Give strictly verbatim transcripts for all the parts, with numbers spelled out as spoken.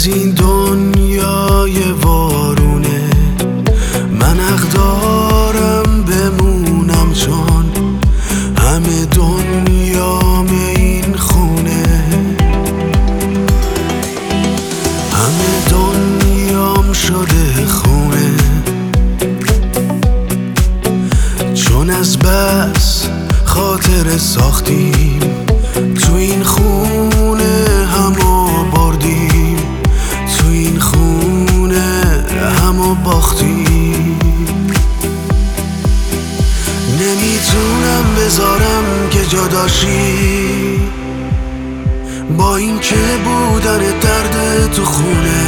از این دنیای وارونه من حق دارم بمونم، چون همه دنیام این خونه، همه دنیام شده خونه، چون از بس خاطر ساختیم تو این خونه، همو بردیم تو این خونه، همو باختیم. نمیتونم بذارم که جداشی، با این که بودن درد تو خونه،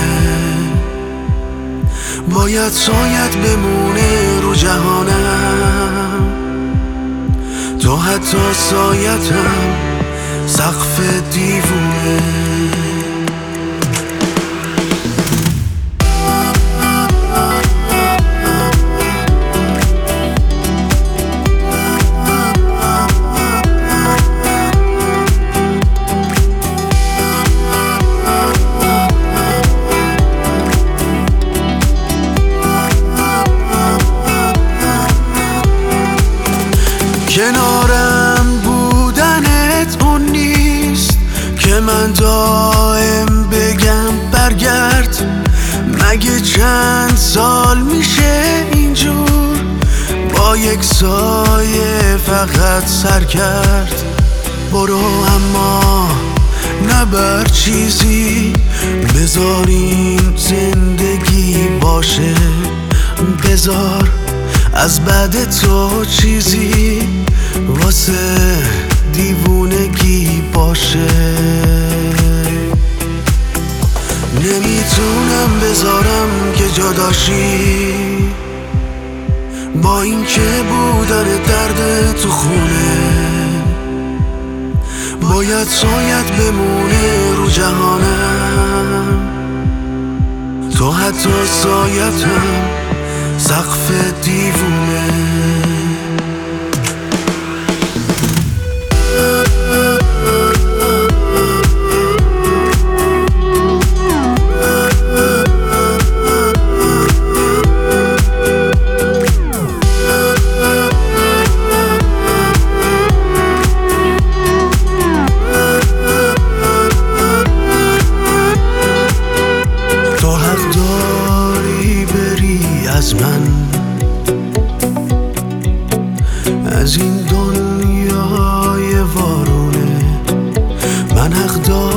باید سایت بمونه رو جهانم، تو حتی سایتم سقف دیوونه. کنارم بودنت اون نیست که من دائم بگم برگرد، مگه چند سال میشه اینجور با یک سایه فقط سر کرد. برو اما نبر چیزی، بذار این زندگی باشه، بذار از بعد تو چیزی واسه دیوونگی باشه. نمیتونم بذارم که جداشی، با این که بودن درد تو خونه، باید سایت بمونه رو جهانم، تو حتی سایتم سقف دیوونه. تو حق داری بری از من، از این دنیای وارونه من حق دارم